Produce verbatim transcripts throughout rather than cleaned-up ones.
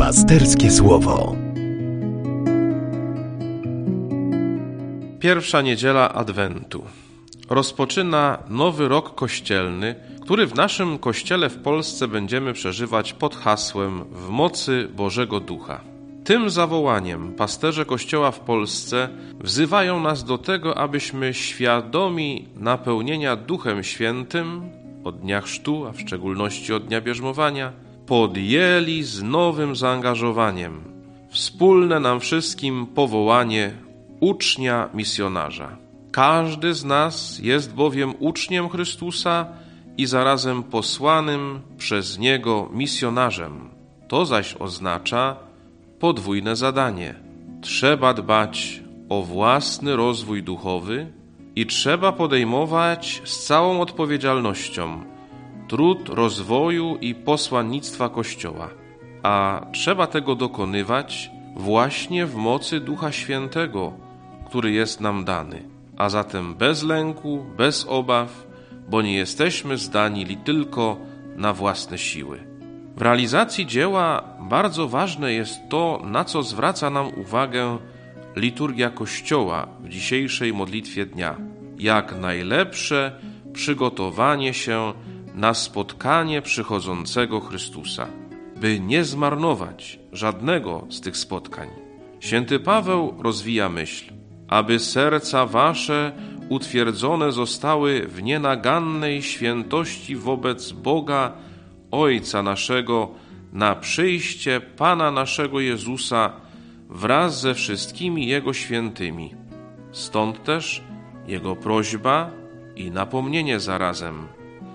Pasterskie Słowo. Pierwsza niedziela Adwentu rozpoczyna nowy rok kościelny, który w naszym kościele w Polsce będziemy przeżywać pod hasłem w mocy Bożego Ducha. Tym zawołaniem pasterze Kościoła w Polsce wzywają nas do tego, abyśmy świadomi napełnienia Duchem Świętym od dnia chrztu, a w szczególności od dnia bierzmowania, podjęli z nowym zaangażowaniem wspólne nam wszystkim powołanie ucznia misjonarza. Każdy z nas jest bowiem uczniem Chrystusa i zarazem posłanym przez Niego misjonarzem. To zaś oznacza podwójne zadanie. Trzeba dbać o własny rozwój duchowy i trzeba podejmować z całą odpowiedzialnością trud rozwoju i posłannictwa Kościoła. A trzeba tego dokonywać właśnie w mocy Ducha Świętego, który jest nam dany. A zatem bez lęku, bez obaw, bo nie jesteśmy zdani li tylko na własne siły. W realizacji dzieła bardzo ważne jest to, na co zwraca nam uwagę liturgia Kościoła w dzisiejszej modlitwie dnia. Jak najlepsze przygotowanie się na spotkanie przychodzącego Chrystusa, by nie zmarnować żadnego z tych spotkań. Święty Paweł rozwija myśl, aby serca wasze utwierdzone zostały w nienagannej świętości wobec Boga, Ojca naszego, na przyjście Pana naszego Jezusa wraz ze wszystkimi Jego świętymi. Stąd też Jego prośba i napomnienie zarazem.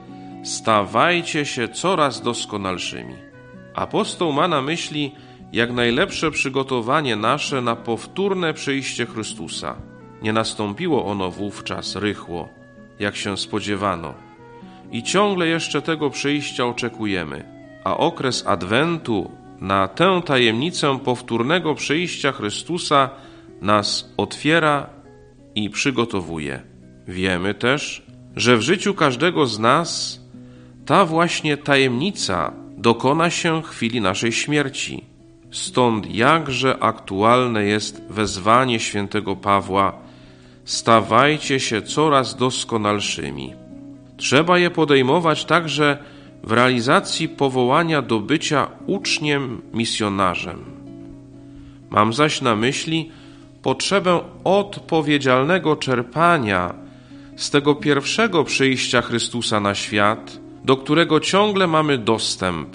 Stawajcie się coraz doskonalszymi. Apostoł ma na myśli jak najlepsze przygotowanie nasze na powtórne przyjście Chrystusa. Nie nastąpiło ono wówczas rychło, jak się spodziewano. I ciągle jeszcze tego przyjścia oczekujemy, a okres Adwentu na tę tajemnicę powtórnego przyjścia Chrystusa nas otwiera i przygotowuje. Wiemy też, że w życiu każdego z nas ta właśnie tajemnica dokona się w chwili naszej śmierci. Stąd jakże aktualne jest wezwanie świętego Pawła: stawajcie się coraz doskonalszymi. Trzeba je podejmować także w realizacji powołania do bycia uczniem misjonarzem. Mam zaś na myśli potrzebę odpowiedzialnego czerpania z tego pierwszego przyjścia Chrystusa na świat, do którego ciągle mamy dostęp,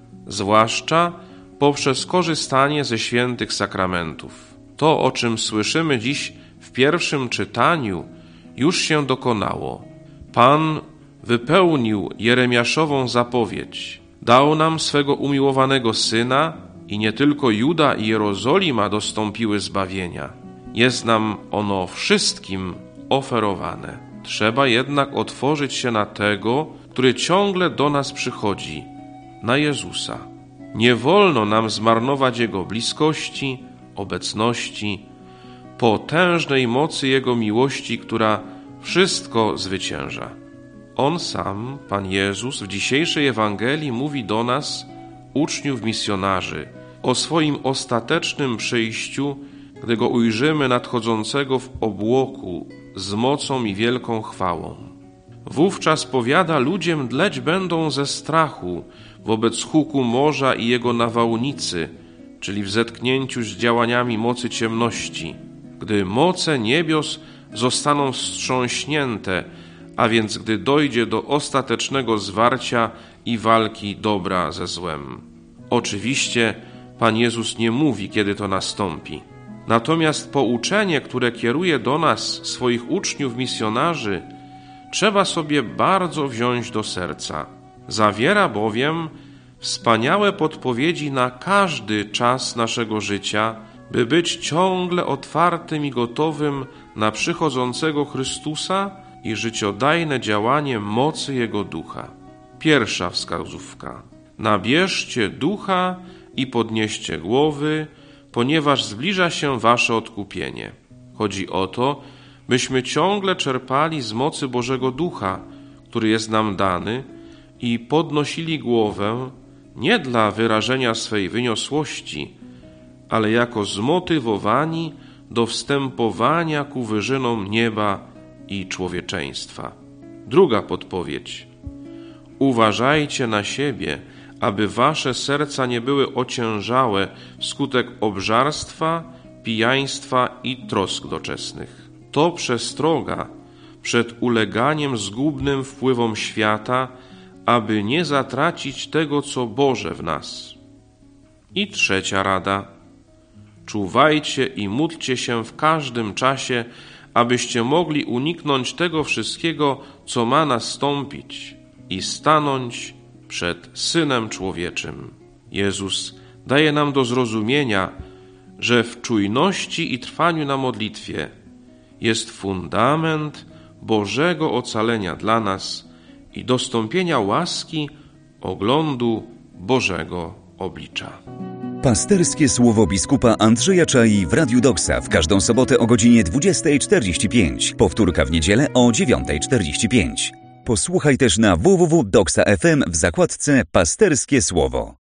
zwłaszcza poprzez korzystanie ze świętych sakramentów. To, o czym słyszymy dziś w pierwszym czytaniu, już się dokonało. Pan wypełnił Jeremiaszową zapowiedź. Dał nam swego umiłowanego Syna i nie tylko Juda i Jerozolima dostąpiły zbawienia. Jest nam ono wszystkim oferowane. Trzeba jednak otworzyć się na tego, który ciągle do nas przychodzi, na Jezusa. Nie wolno nam zmarnować Jego bliskości, obecności, potężnej mocy Jego miłości, która wszystko zwycięża. On sam, Pan Jezus, w dzisiejszej Ewangelii mówi do nas, uczniów misjonarzy, o swoim ostatecznym przyjściu, gdy Go ujrzymy nadchodzącego w obłoku z mocą i wielką chwałą. Wówczas powiada, ludzie mdleć będą ze strachu wobec huku morza i jego nawałnicy, czyli w zetknięciu z działaniami mocy ciemności, gdy moce niebios zostaną wstrząśnięte, a więc gdy dojdzie do ostatecznego zwarcia i walki dobra ze złem. Oczywiście Pan Jezus nie mówi, kiedy to nastąpi. Natomiast pouczenie, które kieruje do nas swoich uczniów misjonarzy, trzeba sobie bardzo wziąć do serca. Zawiera bowiem wspaniałe podpowiedzi na każdy czas naszego życia, by być ciągle otwartym i gotowym na przychodzącego Chrystusa i życiodajne działanie mocy Jego Ducha. Pierwsza wskazówka. Nabierzcie Ducha i podnieście głowy, ponieważ zbliża się wasze odkupienie. Chodzi o to, byśmy ciągle czerpali z mocy Bożego Ducha, który jest nam dany, i podnosili głowę, nie dla wyrażenia swej wyniosłości, ale jako zmotywowani do wstępowania ku wyżynom nieba i człowieczeństwa. Druga podpowiedź. Uważajcie na siebie, aby wasze serca nie były ociężałe wskutek obżarstwa, pijaństwa i trosk doczesnych. To przestroga przed uleganiem zgubnym wpływom świata, aby nie zatracić tego, co Boże w nas. I trzecia rada. Czuwajcie i módlcie się w każdym czasie, abyście mogli uniknąć tego wszystkiego, co ma nastąpić i stanąć przed Synem Człowieczym. Jezus daje nam do zrozumienia, że w czujności i trwaniu na modlitwie jest fundament Bożego ocalenia dla nas i dostąpienia łaski oglądu Bożego oblicza. Pasterskie słowo biskupa Andrzeja Czai w Radiu Doksa w każdą sobotę o godzinie dwudziestej czterdzieści pięć. Powtórka w niedzielę o dziewiątej czterdzieści pięć. Posłuchaj też na w w w kropka doksa kropka f m w zakładce Pasterskie Słowo.